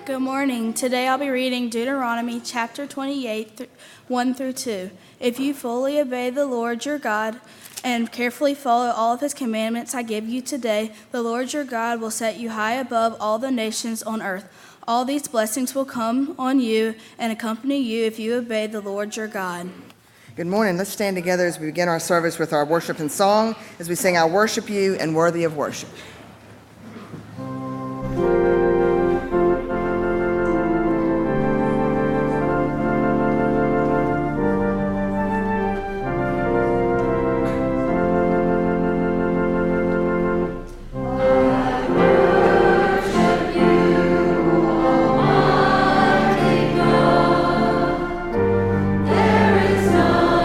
Good morning. Today I'll be reading Deuteronomy chapter 28, 1 through 2. If you fully obey the Lord your God and carefully follow all of his commandments I give you today, the Lord your God will set you high above all the nations on earth. All these blessings will come on you and accompany you if you obey the Lord your God. Good morning. Let's stand together as we begin our service with our worship and song, as we sing I Worship You and Worthy of Worship.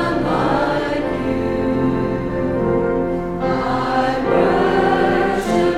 Worship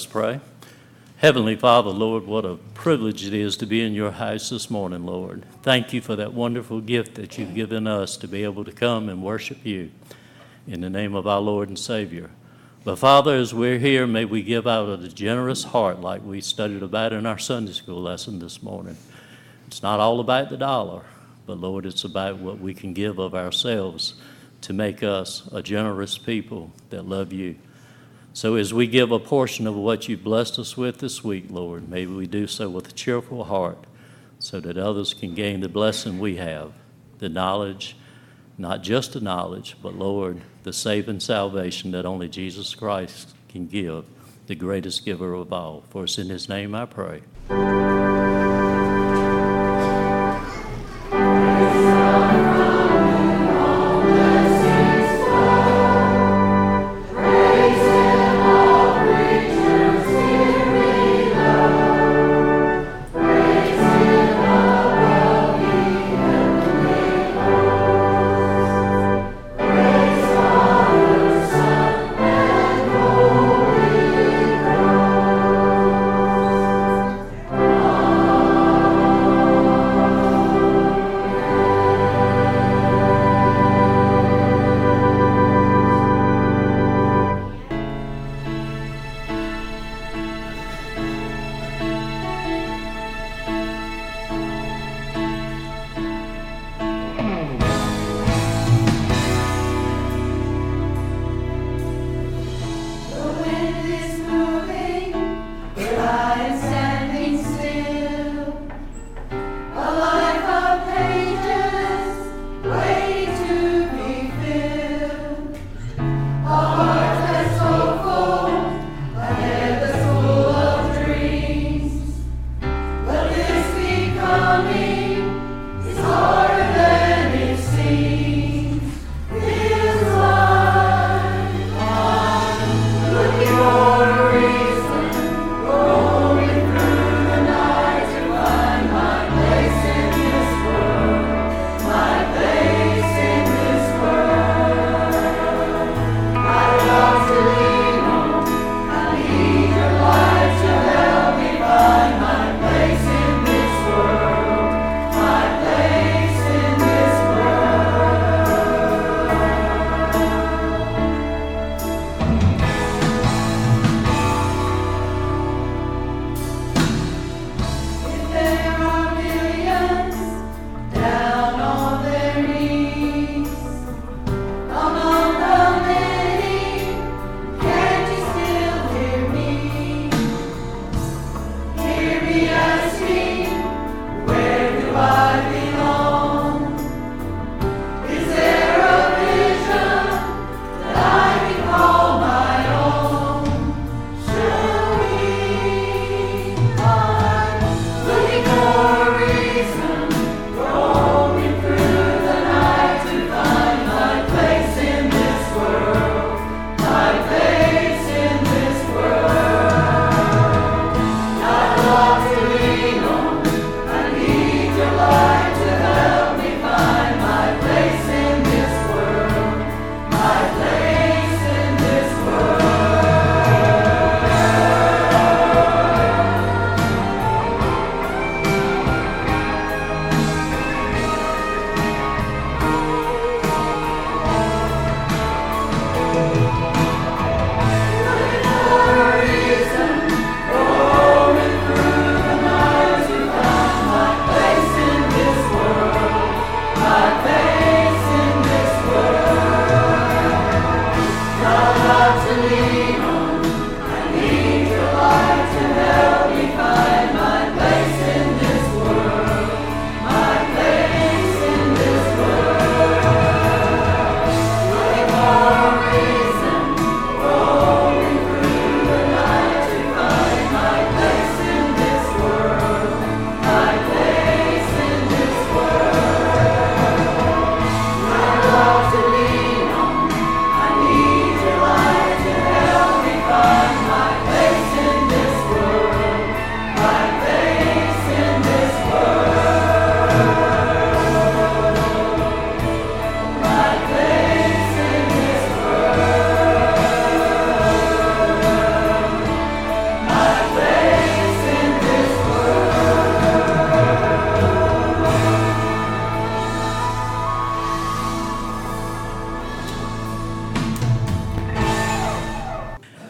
pray. Heavenly Father, Lord, what a privilege it is to be in your house this morning, Lord. Thank you for that wonderful gift that you've given us to be able to come and worship you in the name of our Lord and Savior. But Father, as we're here, may we give out of a generous heart like we studied about in our Sunday school lesson this morning. It's not all about the dollar, but Lord, it's about what we can give of ourselves to make us a generous people that love you. So as we give a portion of what you've blessed us with this week, Lord, may we do so with a cheerful heart so that others can gain the blessing we have, the knowledge, not just the knowledge, but Lord, the saving salvation that only Jesus Christ can give, the greatest giver of all. For it's in his name I pray.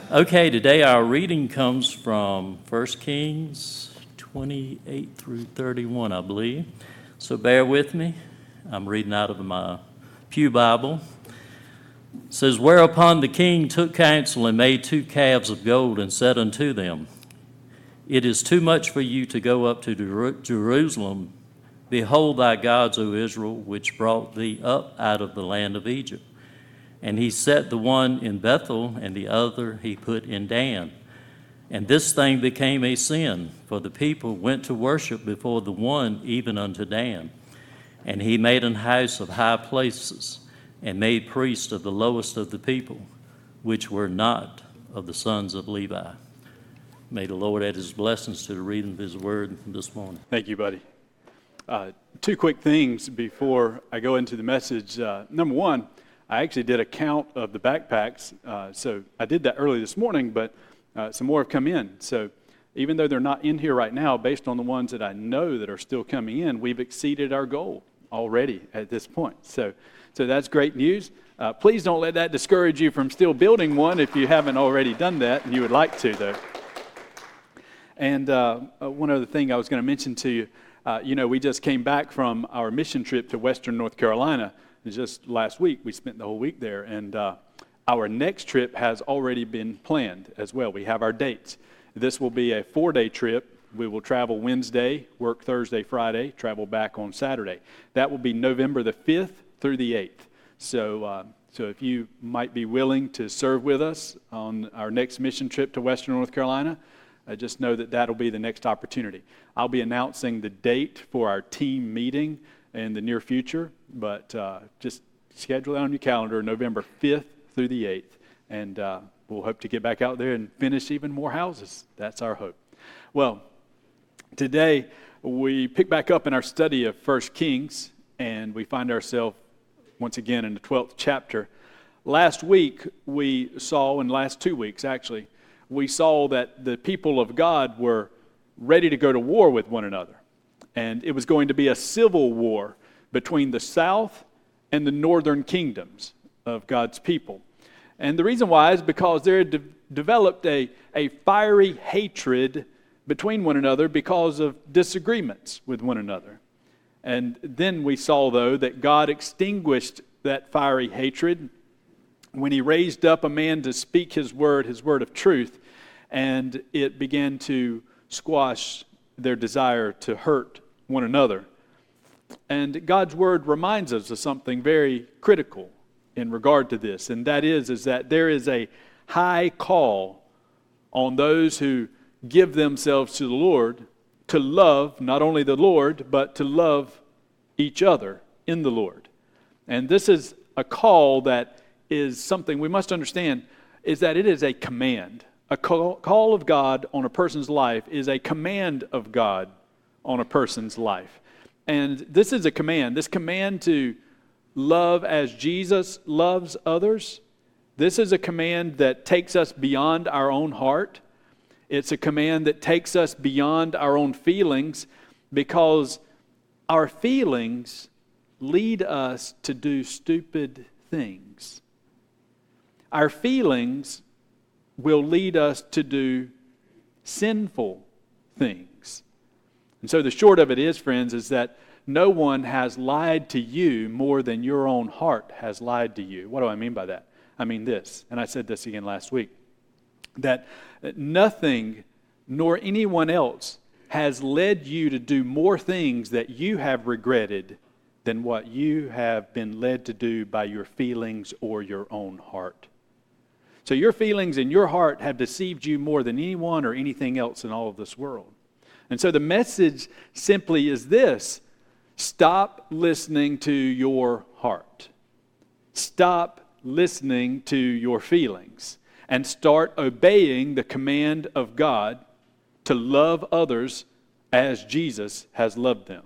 Okay, today our reading comes from 1 Kings 28 through 31, I believe. So bear with me. I'm reading out of my Pew Bible. It says, "Whereupon the king took counsel and made 2 calves of gold and said unto them, It is too much for you to go up to Jerusalem. Behold thy gods, O Israel, which brought thee up out of the land of Egypt. And he set the one in Bethel, and the other he put in Dan. And this thing became a sin, for the people went to worship before the one, even unto Dan. And he made an house of high places, and made priests of the lowest of the people, which were not of the sons of Levi." May the Lord add his blessings to the reading of his word this morning. Thank you, buddy. 2 quick things before I go into the message. Number one, I actually did a count of the backpacks. So I did that early this morning, but some more have come in. So even though they're not in here right now, based on the ones that I know that are still coming in, we've exceeded our goal already at this point. So that's great news. Please don't let that discourage you from still building one if you haven't already done that, and you would like to, though. And one other thing I was going to mention to you, we just came back from our mission trip to Western North Carolina. Just last week, we spent the whole week there, and our next trip has already been planned as well. We have our dates. This will be a 4-day trip. We will travel Wednesday, work Thursday, Friday, travel back on Saturday. That will be November the 5th through the 8th. So if you might be willing to serve with us on our next mission trip to Western North Carolina, just know that that'll be the next opportunity. I'll be announcing the date for our team meeting in the near future, but just schedule that on your calendar, November 5th through the 8th, and we'll hope to get back out there and finish even more houses. That's our hope. Well, today we pick back up in our study of 1 Kings, and we find ourselves once again in the 12th chapter. Last week we saw, in the last 2 weeks actually, we saw that the people of God were ready to go to war with one another. And it was going to be a civil war between the south and the northern kingdoms of God's people. And the reason why is because there had developed a fiery hatred between one another because of disagreements with one another. And then we saw, though, that God extinguished that fiery hatred when he raised up a man to speak his word of truth, and it began to squash their desire to hurt one another. And God's word reminds us of something very critical in regard to this, and that is that there is a high call on those who give themselves to the Lord to love not only the Lord, but to love each other in the Lord. And this is a call that is something we must understand, is that it is a command. A call of God on a person's life is a command of God on a person's life. And this is a command. This command to love as Jesus loves others, this is a command that takes us beyond our own heart. It's a command that takes us beyond our own feelings, because our feelings lead us to do stupid things. Our feelings will lead us to do sinful things. And so the short of it is, friends, is that no one has lied to you more than your own heart has lied to you. What do I mean by that? I mean this, and I said this again last week, that nothing nor anyone else has led you to do more things that you have regretted than what you have been led to do by your feelings or your own heart. So your feelings and your heart have deceived you more than anyone or anything else in all of this world. And so the message simply is this: stop listening to your heart. Stop listening to your feelings and start obeying the command of God to love others as Jesus has loved them.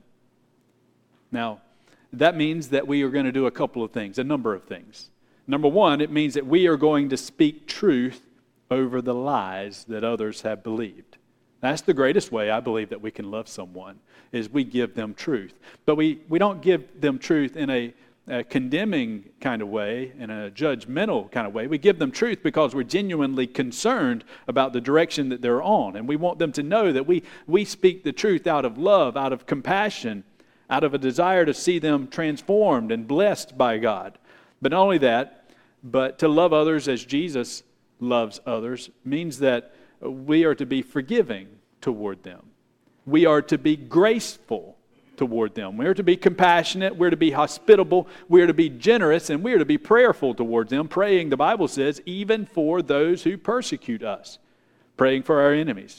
Now, that means that we are going to do a couple of things, a number of things. Number one, it means that we are going to speak truth over the lies that others have believed. That's the greatest way, I believe, that we can love someone, is we give them truth. But we don't give them truth in a a condemning kind of way, in a judgmental kind of way. We give them truth because we're genuinely concerned about the direction that they're on. And we want them to know that we speak the truth out of love, out of compassion, out of a desire to see them transformed and blessed by God. But not only that, but to love others as Jesus loves others means that we are to be forgiving toward them. We are to be graceful toward them. We're to be compassionate, we're to be hospitable, we're to be generous, and we're to be prayerful towards them, praying, the Bible says, even for those who persecute us, praying for our enemies.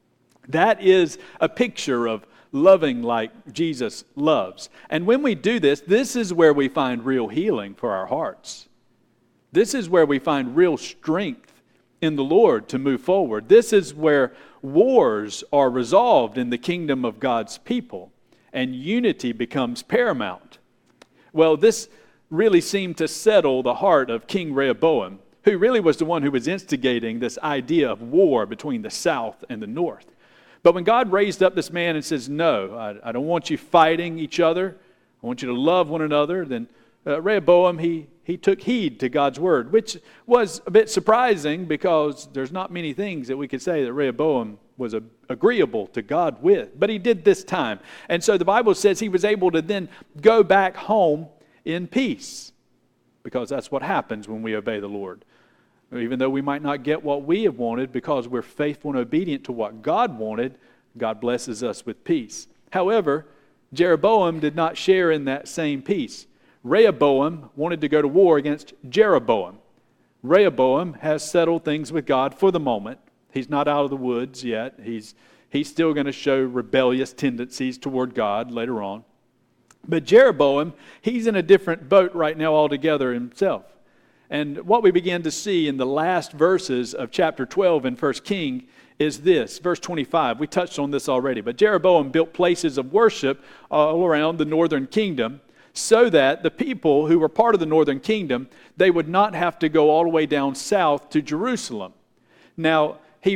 That is a picture of loving like Jesus loves. And when we do this, this is where we find real healing for our hearts. This is where we find real strength in the Lord to move forward. This is where wars are resolved in the kingdom of God's people, and unity becomes paramount. Well, this really seemed to settle the heart of King Rehoboam, who really was the one who was instigating this idea of war between the south and the north. But when God raised up this man and says, no, I don't want you fighting each other, I want you to love one another, then Rehoboam, he took heed to God's word, which was a bit surprising because there's not many things that we could say that Rehoboam was agreeable to God with. But he did this time. And so the Bible says he was able to then go back home in peace, because that's what happens when we obey the Lord. Even though we might not get what we have wanted, because we're faithful and obedient to what God wanted, God blesses us with peace. However, Jeroboam did not share in that same peace. Rehoboam wanted to go to war against Jeroboam. Rehoboam has settled things with God for the moment. He's not out of the woods yet. He's still going to show rebellious tendencies toward God later on. But Jeroboam, he's in a different boat right now altogether himself. And what we begin to see in the last verses of chapter 12 in 1 King is this, verse 25. We touched on this already. But Jeroboam built places of worship all around the northern kingdom, so that the people who were part of the northern kingdom, they would not have to go all the way down south to Jerusalem. Now, he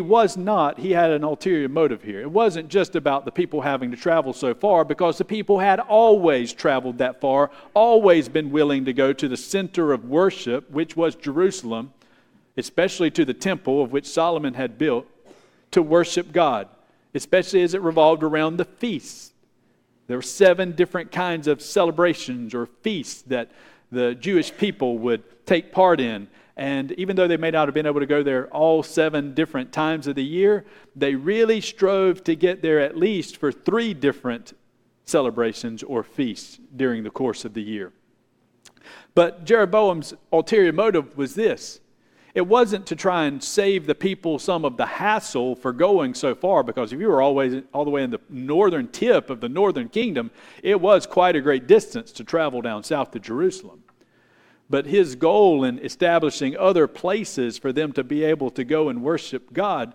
had an ulterior motive here. It wasn't just about the people having to travel so far, because the people had always traveled that far, always been willing to go to the center of worship, which was Jerusalem, especially to the temple of which Solomon had built, to worship God, especially as it revolved around the feasts. There were 7 different kinds of celebrations or feasts that the Jewish people would take part in. And even though they may not have been able to go there all 7 different times of the year, they really strove to get there at least for 3 different celebrations or feasts during the course of the year. But Jeroboam's ulterior motive was this. It wasn't to try and save the people some of the hassle for going so far, because if you were always all the way in the northern tip of the northern kingdom, it was quite a great distance to travel down south to Jerusalem. But his goal in establishing other places for them to be able to go and worship God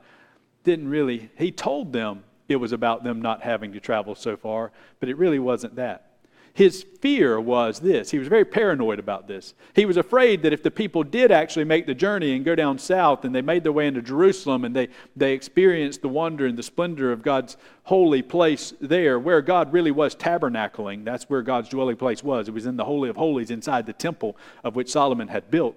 he told them it was about them not having to travel so far, but it really wasn't that. His fear was this. He was very paranoid about this. He was afraid that if the people did actually make the journey and go down south and they made their way into Jerusalem and they experienced the wonder and the splendor of God's holy place there, where God really was tabernacling, that's where God's dwelling place was. It was in the Holy of Holies inside the temple of which Solomon had built.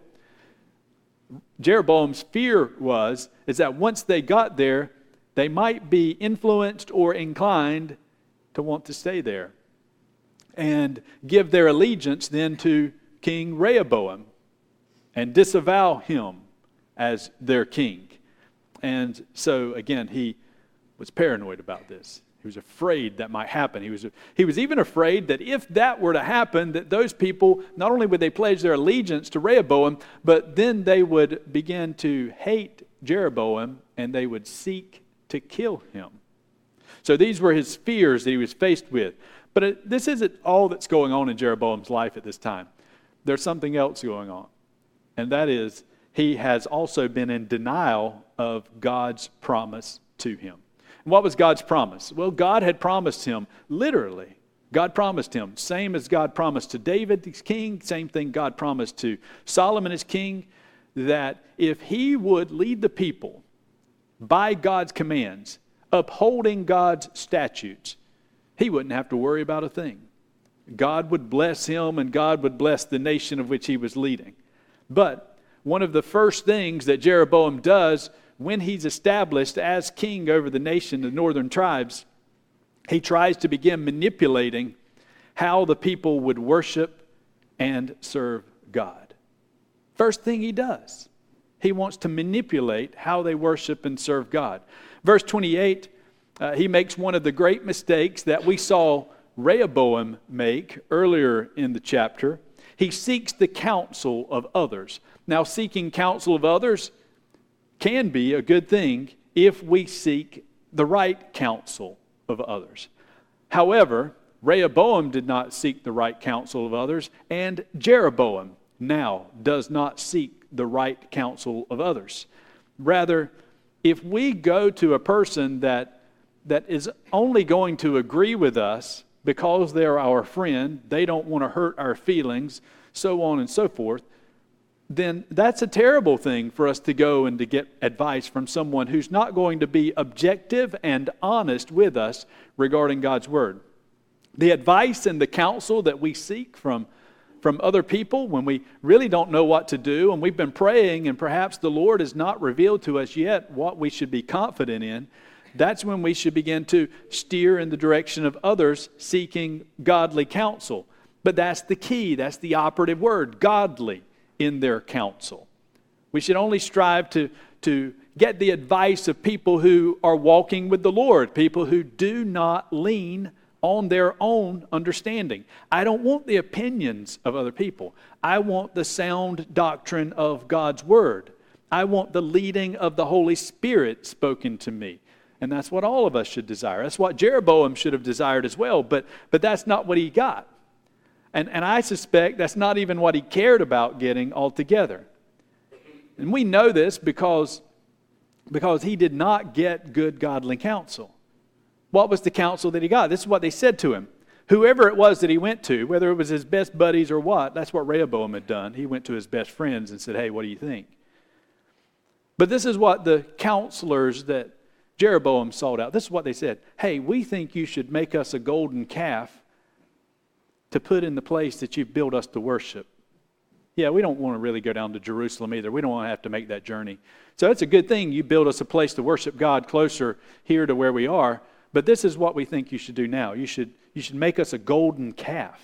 Jeroboam's fear is that once they got there, they might be influenced or inclined to want to stay there and give their allegiance then to King Rehoboam and disavow him as their king. And so, again, he was paranoid about this. He was afraid that might happen. He was even afraid that if that were to happen, that those people, not only would they pledge their allegiance to Rehoboam, but then they would begin to hate Jeroboam and they would seek to kill him. So these were his fears that he was faced with. But this isn't all that's going on in Jeroboam's life at this time. There's something else going on. And that is, he has also been in denial of God's promise to him. And what was God's promise? Well, God had promised him, literally, God promised him, same as God promised to David as king, same thing God promised to Solomon as king, that if he would lead the people by God's commands, upholding God's statutes, he wouldn't have to worry about a thing. God would bless him and God would bless the nation of which he was leading. But one of the first things that Jeroboam does when he's established as king over the nation, the northern tribes, he tries to begin manipulating how the people would worship and serve God. First thing he does, he wants to manipulate how they worship and serve God. Verse 28, he makes one of the great mistakes that we saw Rehoboam make earlier in the chapter. He seeks the counsel of others. Now, seeking counsel of others can be a good thing if we seek the right counsel of others. However, Rehoboam did not seek the right counsel of others, and Jeroboam now does not seek the right counsel of others. Rather, if we go to a person that is only going to agree with us because they're our friend, they don't want to hurt our feelings, so on and so forth, then that's a terrible thing for us to go and to get advice from someone who's not going to be objective and honest with us regarding God's Word. The advice and the counsel that we seek from other people when we really don't know what to do, and we've been praying and perhaps the Lord has not revealed to us yet what we should be confident in, that's when we should begin to steer in the direction of others seeking godly counsel. But that's the key, that's the operative word, godly, in their counsel. We should only strive to get the advice of people who are walking with the Lord, people who do not lean on their own understanding. I don't want the opinions of other people. I want the sound doctrine of God's Word. I want the leading of the Holy Spirit spoken to me. And that's what all of us should desire. That's what Jeroboam should have desired as well, but that's not what he got. And I suspect that's not even what he cared about getting altogether. And we know this because he did not get good godly counsel. What was the counsel that he got? This is what they said to him. Whoever it was that he went to, whether it was his best buddies or what, that's what Rehoboam had done. He went to his best friends and said, hey, what do you think? But this is what the counselors that Jeroboam sought out, this is what they said. Hey, we think you should make us a golden calf to put in the place that you've built us to worship. Yeah, we don't want to really go down to Jerusalem either. We don't want to have to make that journey. So it's a good thing you build us a place to worship God closer here to where we are. But this is what we think you should do now. You should make us a golden calf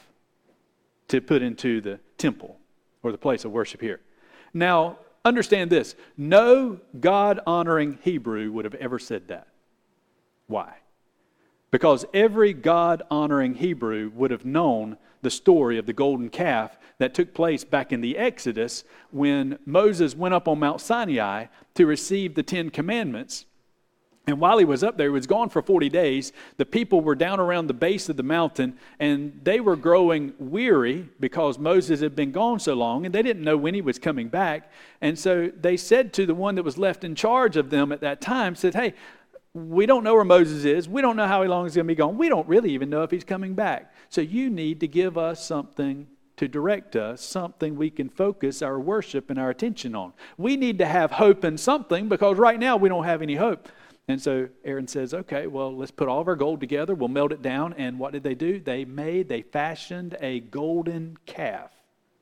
to put into the temple or the place of worship here. Now, understand this. No God-honoring Hebrew would have ever said that. Why? Because every God-honoring Hebrew would have known the story of the golden calf that took place back in the Exodus when Moses went up on Mount Sinai to receive the 10 Commandments. And while he was up there, he was gone for 40 days. The people were down around the base of the mountain, and they were growing weary because Moses had been gone so long, and they didn't know when he was coming back. And so they said to the one that was left in charge of them at that time, said, hey, we don't know where Moses is. We don't know how long he's going to be gone. We don't really even know if he's coming back. So you need to give us something to direct us, something we can focus our worship and our attention on. We need to have hope in something because right now we don't have any hope. And so Aaron says, okay, well, let's put all of our gold together. We'll melt it down. And what did they do? They fashioned a golden calf.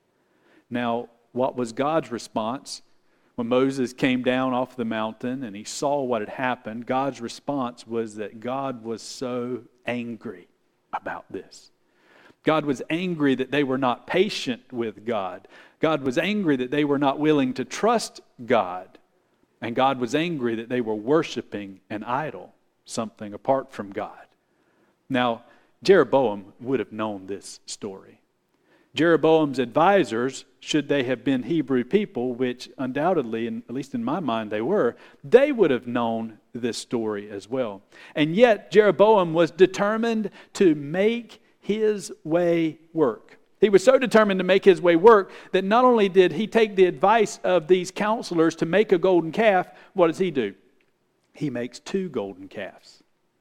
Now, what was God's response? When Moses came down off the mountain and he saw what had happened, God's response was that God was so angry about this. God was angry that they were not patient with God. God was angry that they were not willing to trust God. And God was angry that they were worshiping an idol, something apart from God. Now, Jeroboam would have known this story. Jeroboam's advisors, should they have been Hebrew people, which undoubtedly, at least in my mind they were, they would have known this story as well. And yet, Jeroboam was determined to make his way work. He was so determined to make his way work that not only did he take the advice of these counselors to make a golden calf, what does he do? He makes 2 golden calves.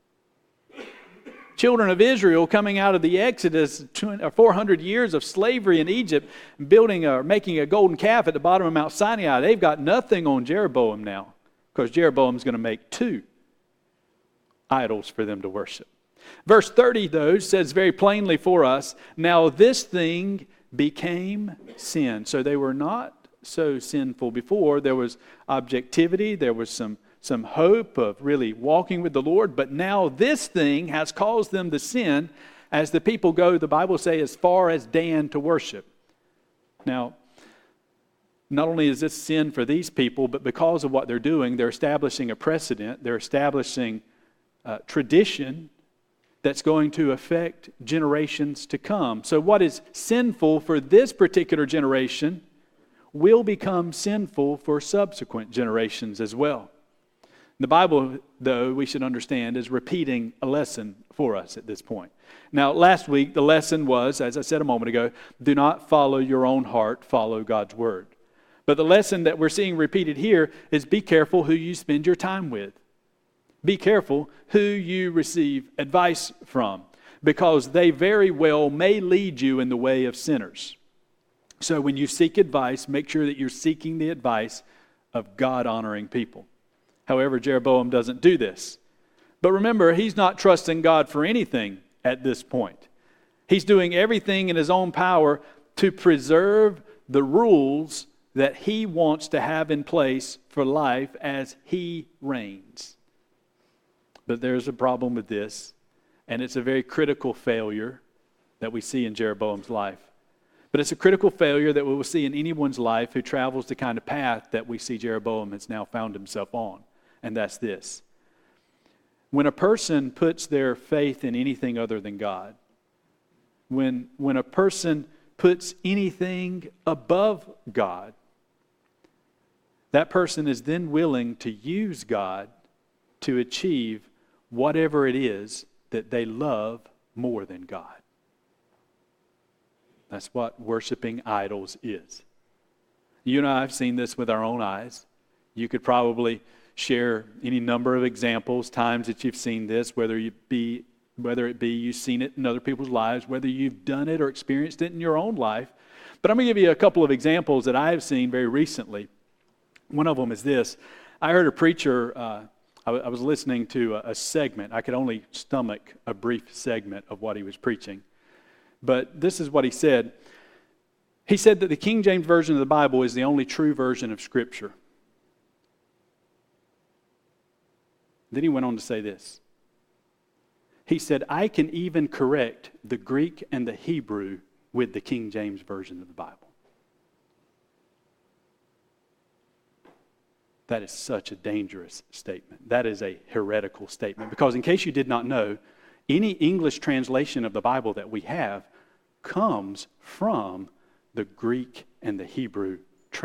Children of Israel coming out of the Exodus, 400 years of slavery in Egypt, making a golden calf at the bottom of Mount Sinai, they've got nothing on Jeroboam now because Jeroboam's going to make 2 idols for them to worship. Verse 30, though, says very plainly for us, now this thing became sin. So they were not so sinful before. There was objectivity, there was some hope of really walking with the Lord, but now this thing has caused them to sin as the people go, the Bible says, as far as Dan to worship. Now, not only is this sin for these people, but because of what they're doing, they're establishing a precedent, they're establishing tradition that's going to affect generations to come. So what is sinful for this particular generation will become sinful for subsequent generations as well. The Bible, though, we should understand, is repeating a lesson for us at this point. Now, last week, the lesson was, as I said a moment ago, do not follow your own heart, follow God's word. But the lesson that we're seeing repeated here is be careful who you spend your time with. Be careful who you receive advice from, because they very well may lead you in the way of sinners. So when you seek advice, make sure that you're seeking the advice of God-honoring people. However, Jeroboam doesn't do this. But remember, he's not trusting God for anything at this point. He's doing everything in his own power to preserve the rules that he wants to have in place for life as he reigns. But there's a problem with this, and it's a very critical failure that we see in Jeroboam's life. But it's a critical failure that we will see in anyone's life who travels the kind of path that we see Jeroboam has now found himself on, and that's this. When a person puts their faith in anything other than God, when a person puts anything above God, that person is then willing to use God to achieve whatever it is that they love more than God. That's what worshiping idols is. You and I have seen this with our own eyes. You could probably share any number of examples, times that you've seen this, whether it be you've seen it in other people's lives, whether you've done it or experienced it in your own life. But I'm going to give you a couple of examples that I have seen very recently. One of them is this. I heard a preacher, I was listening to a segment. I could only stomach a brief segment of what he was preaching. But this is what he said. He said that the King James Version of the Bible is the only true version of Scripture. Then he went on to say this. He said, I can even correct the Greek and the Hebrew with the King James Version of the Bible. That is such a dangerous statement. That is a heretical statement. Because in case you did not know, any English translation of the Bible that we have comes from the Greek and the Hebrew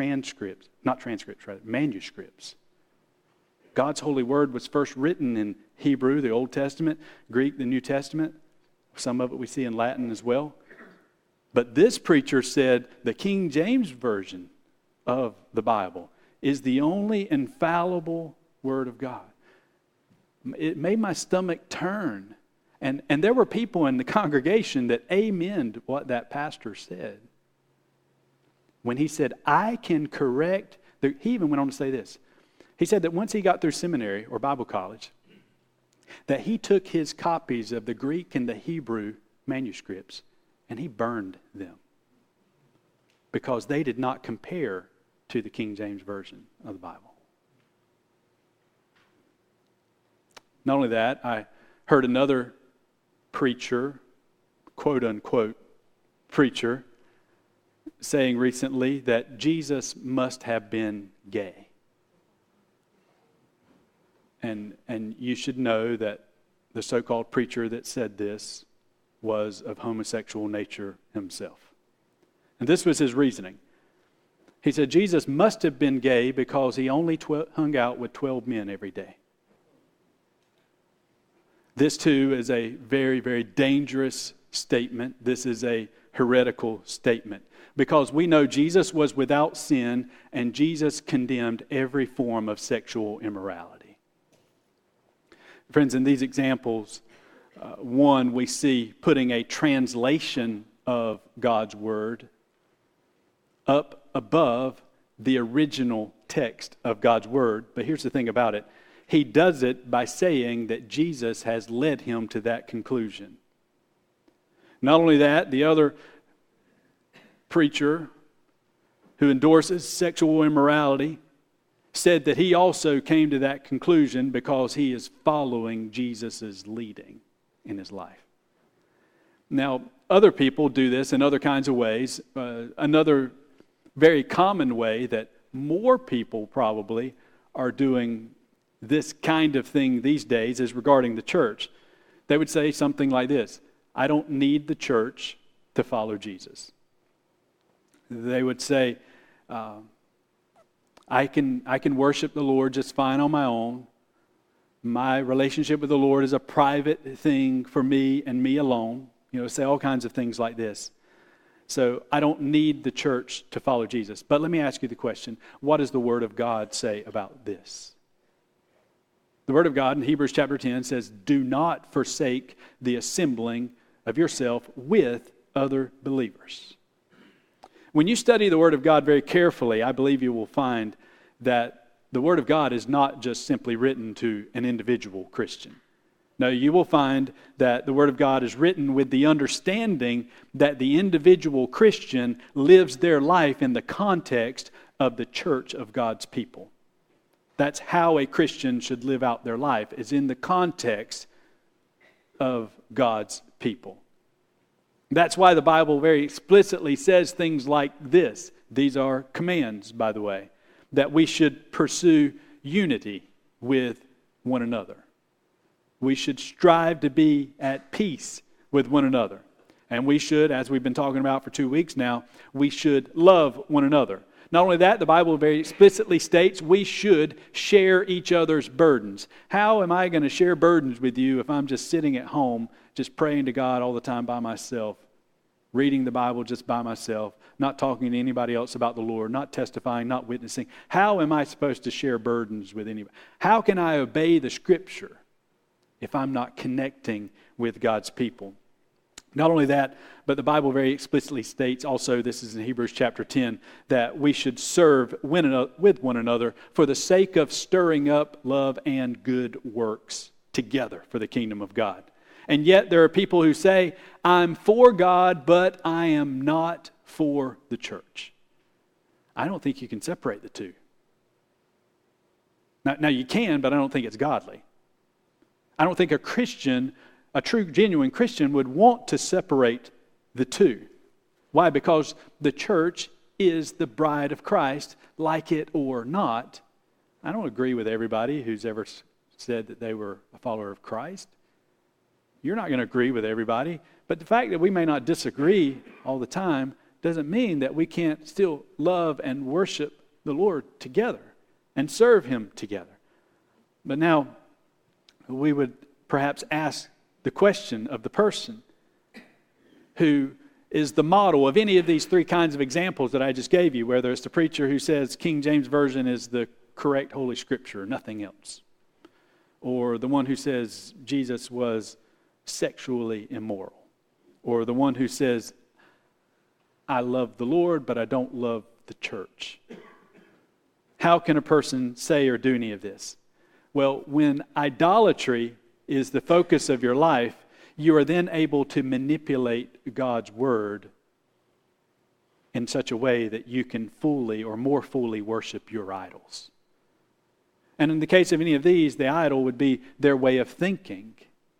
manuscripts. God's holy word was first written in Hebrew, the Old Testament, Greek, the New Testament. Some of it we see in Latin as well. But this preacher said the King James Version of the Bible is the only infallible word of God. It made my stomach turn. And there were people in the congregation that amened what that pastor said. When he said, I can correct, he even went on to say this. He said that once he got through seminary or Bible college, that he took his copies of the Greek and the Hebrew manuscripts and he burned them because they did not compare to the King James Version of the Bible. Not only that, I heard another preacher, quote unquote preacher, saying recently that Jesus must have been gay. And you should know that the so-called preacher that said this was of homosexual nature himself. And this was his reasoning. He said Jesus must have been gay because he only hung out with 12 men every day. This too is a very, very dangerous statement. This is a heretical statement because we know Jesus was without sin and Jesus condemned every form of sexual immorality. Friends, in these examples, one, we see putting a translation of God's word up above the original text of God's word. But here's the thing about it. he does it by saying that Jesus has led him to that conclusion. Not only that, the other preacher who endorses sexual immorality said that he also came to that conclusion because he is following Jesus' leading in his life. Now, other people do this in other kinds of ways. Another very common way that more people probably are doing this kind of thing these days is regarding the church. They would say something like this: I don't need the church to follow Jesus. They would say, I can worship the Lord just fine on my own. My relationship with the Lord is a private thing for me and me alone. Say all kinds of things like this. So I don't need the church to follow Jesus. But let me ask you the question: what does the Word of God say about this? The Word of God in Hebrews chapter 10 says, do not forsake the assembling of yourself with other believers. When you study the Word of God very carefully, I believe you will find that the Word of God is not just simply written to an individual Christian. No, you will find that the Word of God is written with the understanding that the individual Christian lives their life in the context of the church of God's people. That's how a Christian should live out their life, is in the context of God's people. That's why the Bible very explicitly says things like this. These are commands, by the way, that we should pursue unity with one another. We should strive to be at peace with one another. And we should, as we've been talking about for 2 weeks now, we should love one another. Not only that, the Bible very explicitly states we should share each other's burdens. How am I going to share burdens with you if I'm just sitting at home, just praying to God all the time by myself, reading the Bible just by myself, not talking to anybody else about the Lord, not testifying, not witnessing? How am I supposed to share burdens with anybody? How can I obey the Scripture if I'm not connecting with God's people? Not only that, but the Bible very explicitly states also, this is in Hebrews chapter 10, that we should serve with one another for the sake of stirring up love and good works together for the kingdom of God. And yet there are people who say, I'm for God, but I am not for the church. I don't think you can separate the two. Now you can, but I don't think it's godly. I don't think a Christian, a true, genuine Christian, would want to separate the two. Why? Because the church is the bride of Christ, like it or not. I don't agree with everybody who's ever said that they were a follower of Christ. You're not going to agree with everybody. But the fact that we may not disagree all the time doesn't mean that we can't still love and worship the Lord together and serve Him together. But now, we would perhaps ask the question of the person who is the model of any of these three kinds of examples that I just gave you, whether it's the preacher who says King James Version is the correct Holy Scripture, nothing else, or the one who says Jesus was sexually immoral, or the one who says, I love the Lord, but I don't love the church. How can a person say or do any of this? Well, when idolatry is the focus of your life, you are then able to manipulate God's word in such a way that you can fully or more fully worship your idols. And in the case of any of these, the idol would be their way of thinking.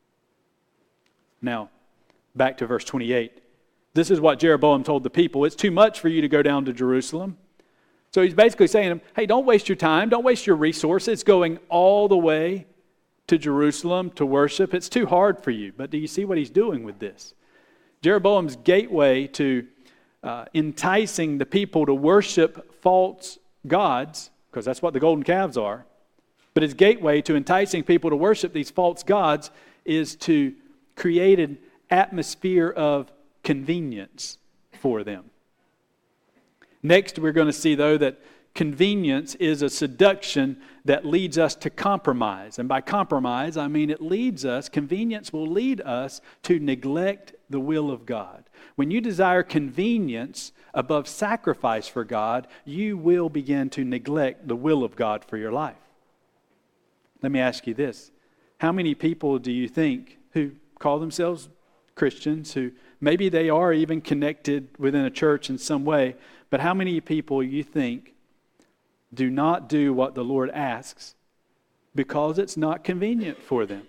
Now, back to verse 28. This is what Jeroboam told the people. It's too much for you to go down to Jerusalem. So he's basically saying to them, hey, don't waste your time, don't waste your resources going all the way to Jerusalem to worship. It's too hard for you. But do you see what he's doing with this? Jeroboam's gateway to enticing the people to worship false gods, because that's what the golden calves are, but his gateway to enticing people to worship these false gods is to create an atmosphere of convenience for them. Next, we're going to see, though, that convenience is a seduction that leads us to compromise. And by compromise, I mean convenience will lead us to neglect the will of God. When you desire convenience above sacrifice for God, you will begin to neglect the will of God for your life. Let me ask you this. How many people do you think who call themselves Christians, who maybe they are even connected within a church in some way, but how many people you think do not do what the Lord asks because it's not convenient for them?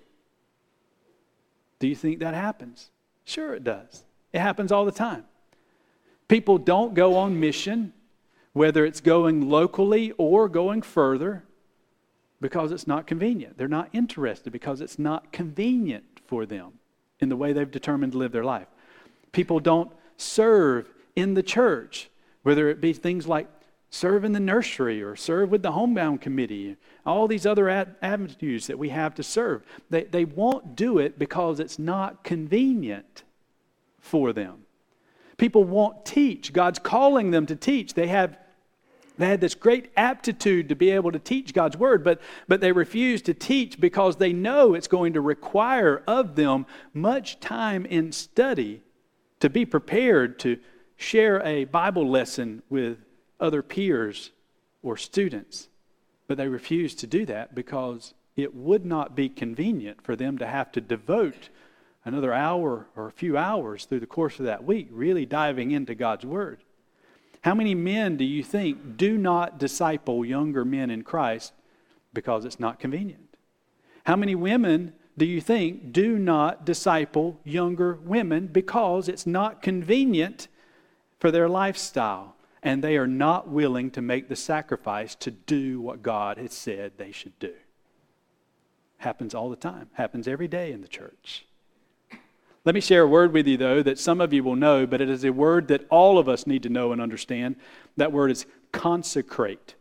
Do you think that happens? Sure it does. It happens all the time. People don't go on mission, whether it's going locally or going further, because it's not convenient. They're not interested because it's not convenient for them in the way they've determined to live their life. People don't serve in the church, whether it be things like serve in the nursery or serve with the homebound committee, all these other avenues that we have to serve. They won't do it because it's not convenient for them. People won't teach. God's calling them to teach. They had this great aptitude to be able to teach God's word, but they refuse to teach because they know it's going to require of them much time in study to be prepared to share a Bible lesson with other peers or students. But they refuse to do that because it would not be convenient for them to have to devote another hour or a few hours through the course of that week really diving into God's word. How many men do you think do not disciple younger men in Christ because it's not convenient? How many women do you think do not disciple younger women because it's not convenient for their lifestyle and they are not willing to make the sacrifice to do what God has said they should do? Happens all the time. Happens every day in the church. Let me share a word with you, though, that some of you will know, but it is a word that all of us need to know and understand. That word is consecrate.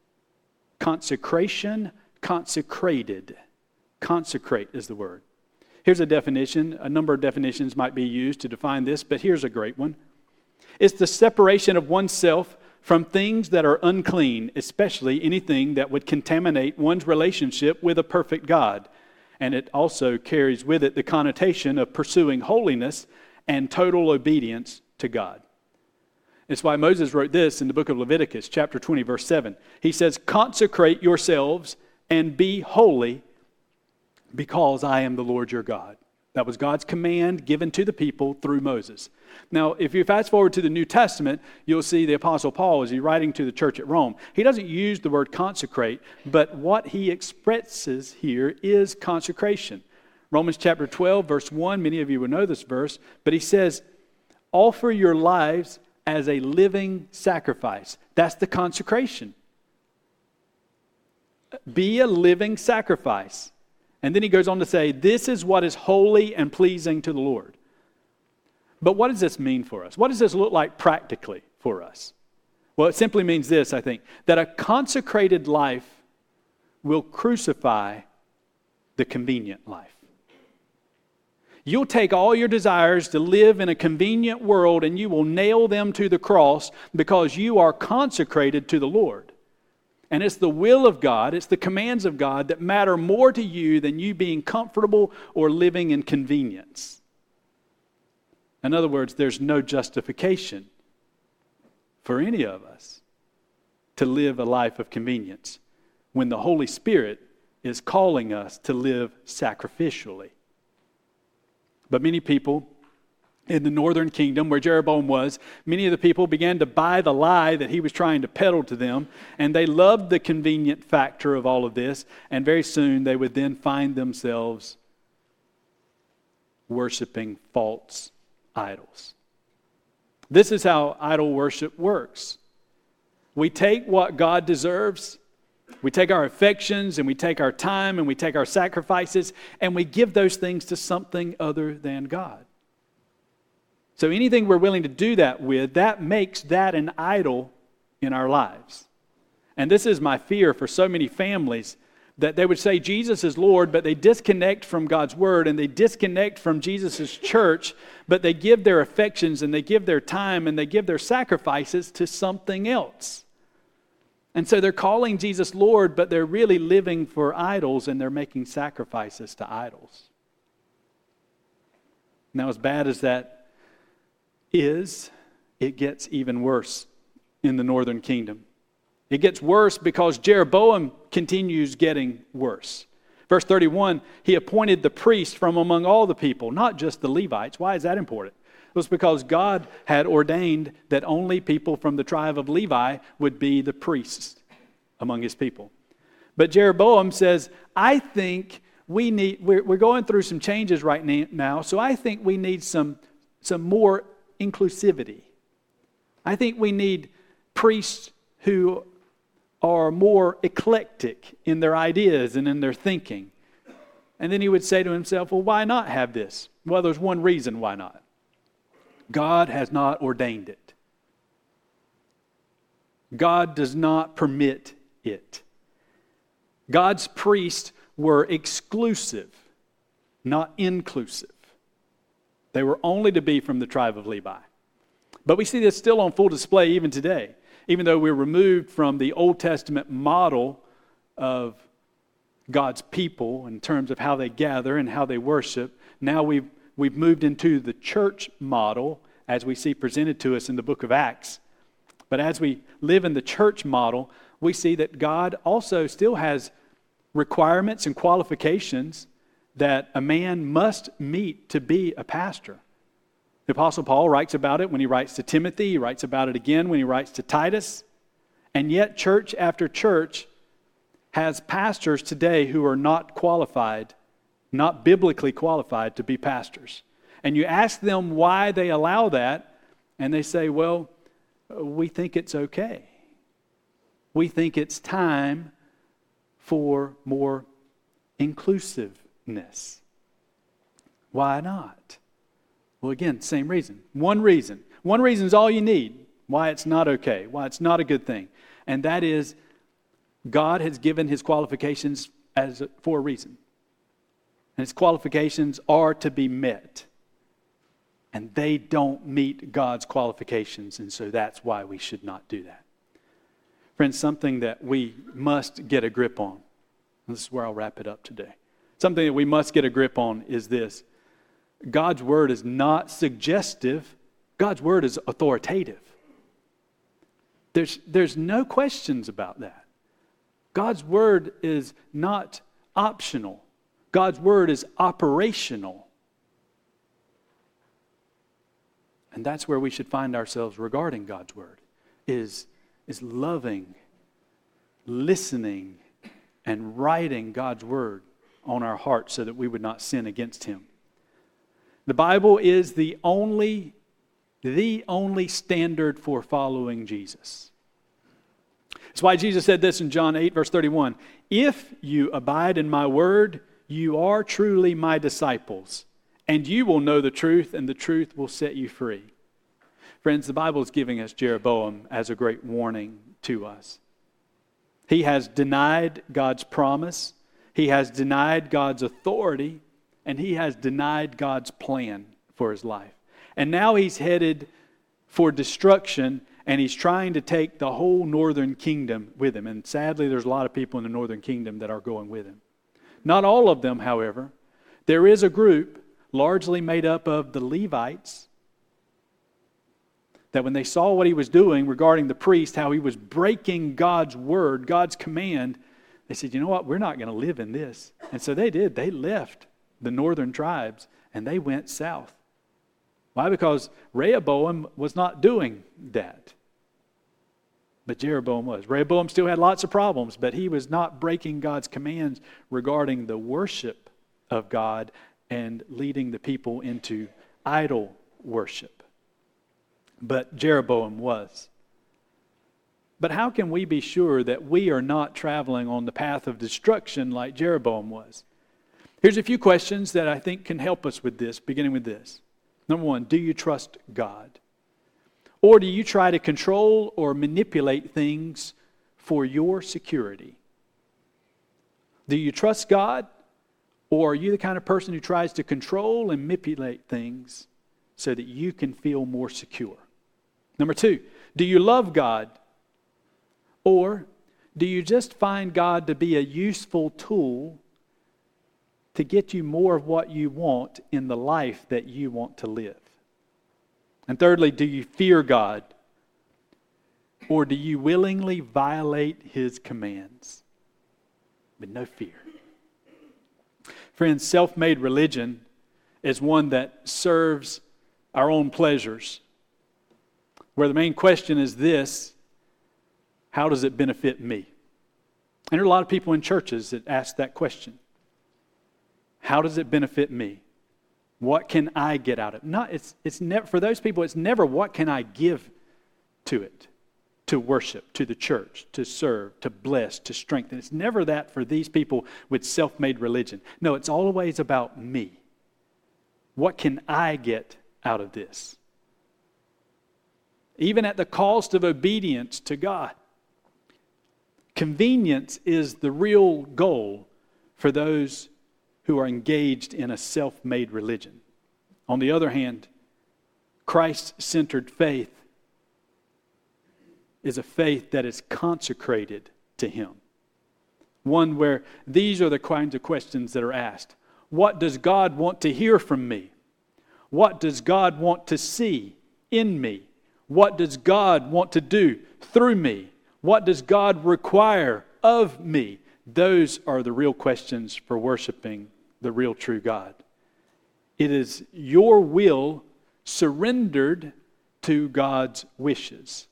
Consecration, consecrated. Consecrate is the word. Here's a definition. A number of definitions might be used to define this, but here's a great one. It's the separation of oneself from things that are unclean, especially anything that would contaminate one's relationship with a perfect God. And it also carries with it the connotation of pursuing holiness and total obedience to God. It's why Moses wrote this in the book of Leviticus, chapter 20, verse 7. He says, "Consecrate yourselves and be holy, because I am the Lord your God." That was God's command given to the people through Moses. Now, if you fast forward to the New Testament, you'll see the Apostle Paul, as he's writing to the church at Rome, he doesn't use the word consecrate, but what he expresses here is consecration. Romans chapter 12, verse 1, many of you will know this verse, but he says, offer your lives as a living sacrifice. That's the consecration. Be a living sacrifice. And then he goes on to say, this is what is holy and pleasing to the Lord. But what does this mean for us? What does this look like practically for us? Well, it simply means this, I think, that a consecrated life will crucify the convenient life. You'll take all your desires to live in a convenient world and you will nail them to the cross because you are consecrated to the Lord. And it's the will of God, it's the commands of God that matter more to you than you being comfortable or living in convenience. In other words, there's no justification for any of us to live a life of convenience when the Holy Spirit is calling us to live sacrificially. But many people in the northern kingdom where Jeroboam was, many of the people began to buy the lie that he was trying to peddle to them, and they loved the convenient factor of all of this, and very soon they would then find themselves worshiping false idols. This is how idol worship works. We take what God deserves, we take our affections, and we take our time, and we take our sacrifices, and we give those things to something other than God. So anything we're willing to do that with, that makes that an idol in our lives. And this is my fear for so many families, that they would say Jesus is Lord, but they disconnect from God's Word and they disconnect from Jesus' church, but they give their affections and they give their time and they give their sacrifices to something else. And so they're calling Jesus Lord, but they're really living for idols and they're making sacrifices to idols. Now, as bad as that is, it gets even worse in the northern kingdom. It gets worse because Jeroboam continues getting worse. Verse 31, he appointed the priests from among all the people, not just the Levites. Why is that important? It was because God had ordained that only people from the tribe of Levi would be the priests among his people. But Jeroboam says, I think we're going through some changes right now, so I think we need some more inclusivity. I think we need priests who are more eclectic in their ideas and in their thinking. And then he would say to himself, well, why not have this? Well, there's one reason why not. God has not ordained it. God does not permit it. God's priests were exclusive, not inclusive. They were only to be from the tribe of Levi. But we see this still on full display even today. Even though we're removed from the Old Testament model of God's people in terms of how they gather and how they worship, now we've moved into the church model as we see presented to us in the book of Acts. But as we live in the church model, we see that God also still has requirements and qualifications that a man must meet to be a pastor. The Apostle Paul writes about it when he writes to Timothy. He writes about it again when he writes to Titus. And yet church after church has pastors today who are not qualified, not biblically qualified to be pastors. And you ask them why they allow that, and they say, well, we think it's okay. We think it's time for more inclusiveness. Why not? Well, again, same reason. One reason. One reason is all you need why it's not okay, why it's not a good thing. And that is God has given his qualifications for a reason. And his qualifications are to be met. And they don't meet God's qualifications, and so that's why we should not do that. Friends, something that we must get a grip on. This is where I'll wrap it up today. Something that we must get a grip on is this. God's word is not suggestive. God's word is authoritative. There's no questions about that. God's word is not optional. God's word is operational. And that's where we should find ourselves regarding God's word, is loving, listening, and writing God's word on our hearts so that we would not sin against him. The Bible is the only standard for following Jesus. That's why Jesus said this in John 8, verse 31. If you abide in my word, you are truly my disciples, and you will know the truth, and the truth will set you free. Friends, the Bible is giving us Jeroboam as a great warning to us. He has denied God's promise. He has denied God's authority. And he has denied God's plan for his life. And now he's headed for destruction, and he's trying to take the whole northern kingdom with him. And sadly, there's a lot of people in the northern kingdom that are going with him. Not all of them, however. There is a group largely made up of the Levites that when they saw what he was doing regarding the priest, how he was breaking God's word, God's command, they said, you know what, we're not going to live in this. And so they did. They left the northern tribes, and they went south. Why? Because Rehoboam was not doing that. But Jeroboam was. Rehoboam still had lots of problems, but he was not breaking God's commands regarding the worship of God and leading the people into idol worship. But Jeroboam was. But how can we be sure that we are not traveling on the path of destruction like Jeroboam was? Here's a few questions that I think can help us with this, beginning with this. Number one, do you trust God? Or do you try to control or manipulate things for your security? Do you trust God? Or are you the kind of person who tries to control and manipulate things so that you can feel more secure? Number two, do you love God? Or do you just find God to be a useful tool to get you more of what you want in the life that you want to live? And thirdly, do you fear God? Or do you willingly violate his commands with no fear? Friends, self-made religion is one that serves our own pleasures, where the main question is this: how does it benefit me? And there are a lot of people in churches that ask that question. How does it benefit me? What can I get out of it? It's never, for those people, it's never what can I give to it, to worship, to the church, to serve, to bless, to strengthen. It's never that for these people with self-made religion. No, it's always about me. What can I get out of this? Even at the cost of obedience to God. Convenience is the real goal for those who are engaged in a self-made religion. On the other hand, Christ-centered faith is a faith that is consecrated to Him. One where these are the kinds of questions that are asked. What does God want to hear from me? What does God want to see in me? What does God want to do through me? What does God require of me? Those are the real questions for worshiping the real true God. It is your will surrendered to God's wishes,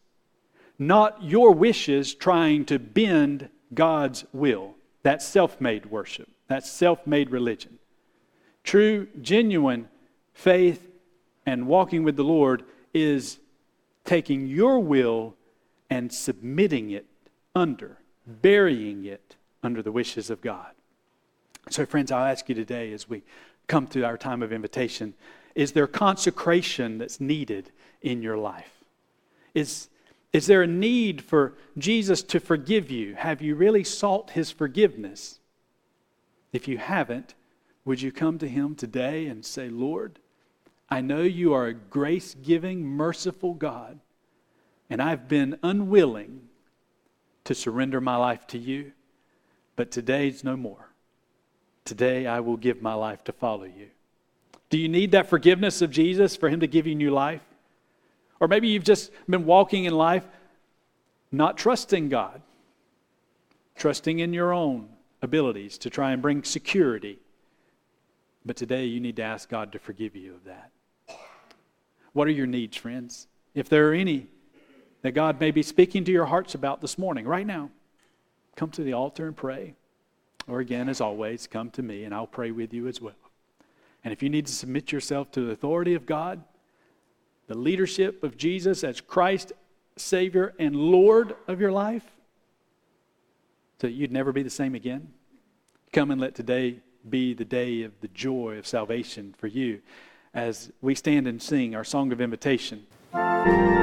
not your wishes trying to bend God's will. That's self-made worship. That's self-made religion. True, genuine faith and walking with the Lord is taking your will and submitting it under, burying it under the wishes of God. So friends, I'll ask you today as we come to our time of invitation, is there consecration that's needed in your life? Is there a need for Jesus to forgive you? Have you really sought His forgiveness? If you haven't, would you come to Him today and say, Lord, I know you are a grace-giving, merciful God, and I've been unwilling to surrender my life to you, but today's no more. Today I will give my life to follow you. Do you need that forgiveness of Jesus for Him to give you new life? Or maybe you've just been walking in life not trusting God, trusting in your own abilities to try and bring security. But today you need to ask God to forgive you of that. What are your needs, friends? If there are any that God may be speaking to your hearts about this morning, right now, come to the altar and pray. Or again, as always, come to me and I'll pray with you as well. And if you need to submit yourself to the authority of God, the leadership of Jesus as Christ, Savior, and Lord of your life, so that you'd never be the same again, come and let today be the day of the joy of salvation for you as we stand and sing our song of invitation.